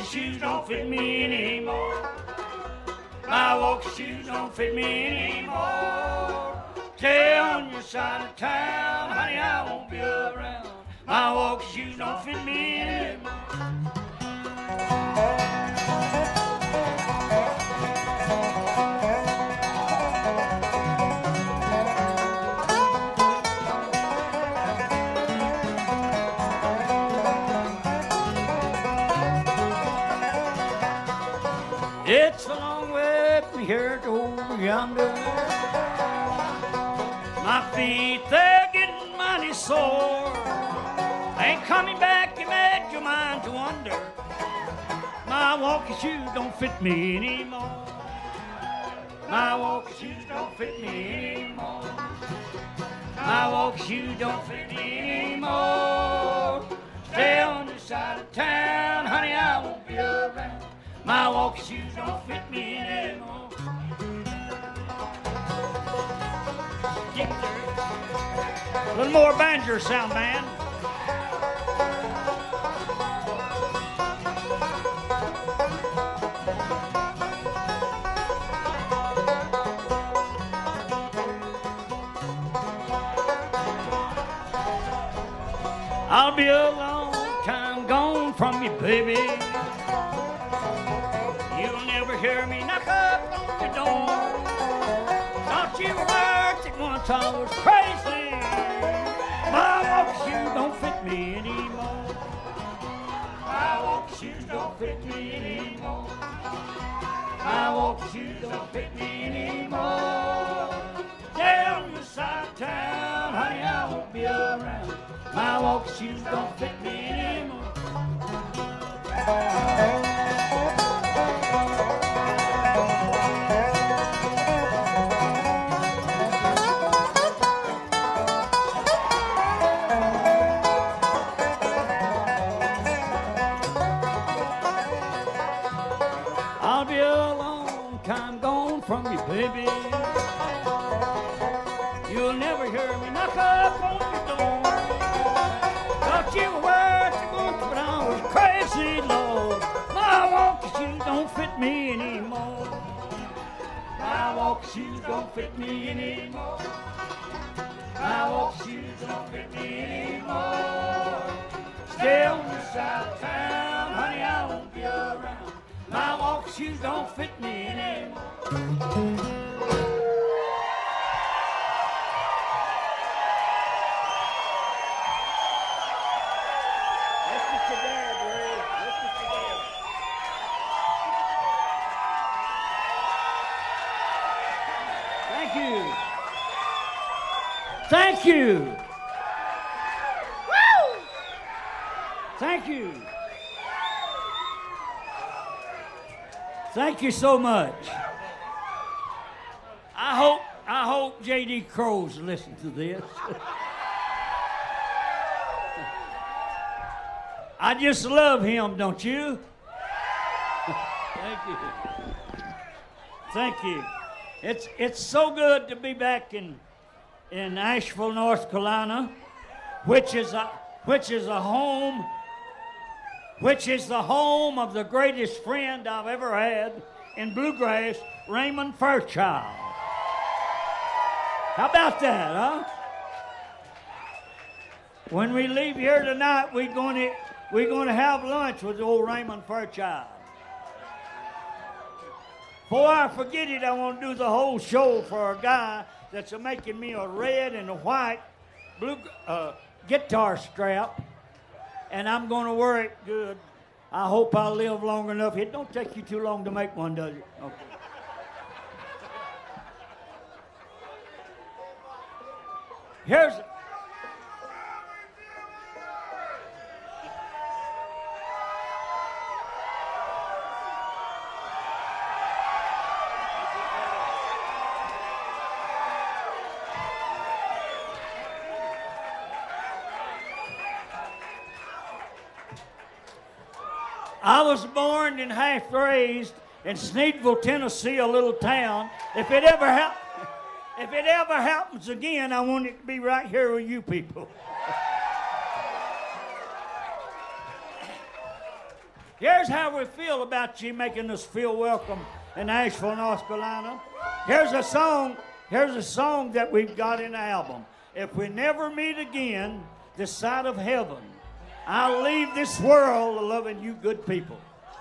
shoes don't fit me anymore. My walking shoes don't fit me anymore. Stay on your side of town, honey, I won't be around. My walking shoes don't fit me anymore. It's a long way from here to over yonder. My feet, they're getting mighty sore. Ain't coming back, you made your mind to wonder. My walking shoes don't fit me anymore. My walking shoes don't fit me anymore. My walking shoes don't fit me anymore. Stay on the side of town, honey, I won't be around. My walking shoes don't fit me anymore. A little more banjo sound, man. I'll be a long time gone from you, baby. You'll never hear me knock up on your door. Thought you were worth it once I was crazy. My walking shoes don't fit me anymore. My walking shoes don't fit me anymore. My walking shoes don't fit me anymore. Down the side of town, honey, I won't be around. My walking shoes don't fit me anymore. I'll be a long time gone from you, baby. You'll never hear me knock up on your door. Thought you were worth it once, but I was crazy, Lord. My walking shoes don't fit me anymore. My walking shoes don't fit me anymore. My walking shoes don't fit me anymore. Stay on the side of town, honey, I won't be around. My walking shoes don't fit me anymore. Thank you. Woo! Thank you. Thank you so much. I hope J.D. Crows listen to this. I just love him, don't you? Thank you. Thank you. It's so good to be back in Asheville, North Carolina, which is the home of the greatest friend I've ever had in bluegrass, Raymond Fairchild. How about that, huh? When we leave here tonight, we're going to have lunch with old Raymond Fairchild. Before I forget it, I want to do the whole show for a guy that's making me a red and a white blue guitar strap, and I'm going to wear it good. I hope I live long enough. It don't take you too long to make one, does it? Okay. Here's... I was born and half raised in Sneedville, Tennessee, a little town. If it ever happens again, I want it to be right here with you people. Here's how we feel about you making us feel welcome in Asheville, North Carolina. Here's a song that we've got in the album. If we never meet again this side of heaven, I'll leave this world loving you good people.